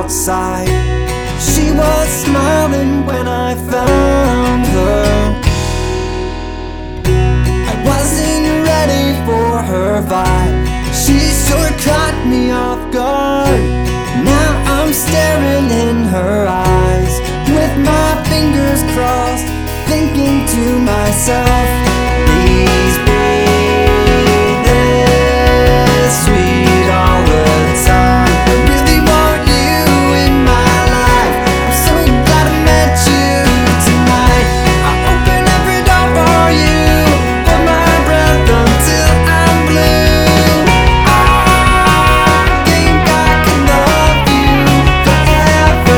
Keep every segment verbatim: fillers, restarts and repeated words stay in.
outside. She was smiling when I found her. I wasn't ready for her vibe. She sure caught me off guard. Now I'm staring in her eyes with my fingers crossed, thinking to myself, please be this sweet all the time. I really want you in my life. I'm so glad I met you tonight. I open every door for you, hold my breath until I'm blue. I think I can love you forever.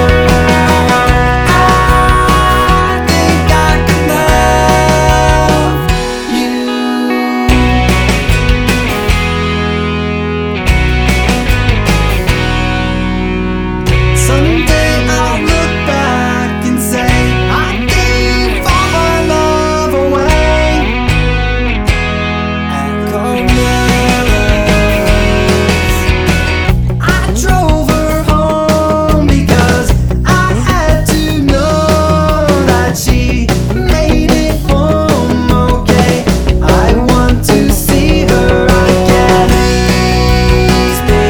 I think I can love you. Someday I'll look back and say I gave all my love away at Carmella's. I drove her home because I had to know that she made it home okay. I want to see her again. Please be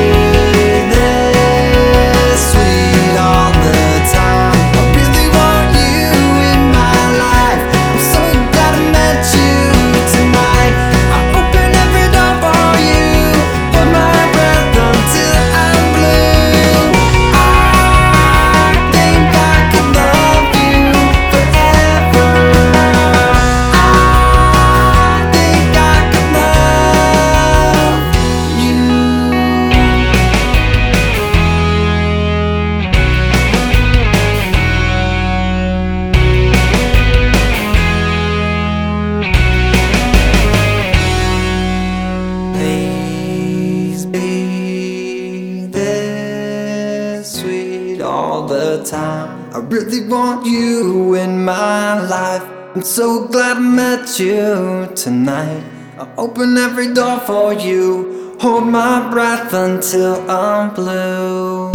this sweet all the time. I really want you in my life. I'm so glad I met you tonight. I open every door for you, hold my breath until I'm blue. I think I could love you forever. I think I could love you. Please be this sweet all the time. I really want you in my life. I'm so glad I met you tonight. I open every door for you, hold my breath until I'm blue.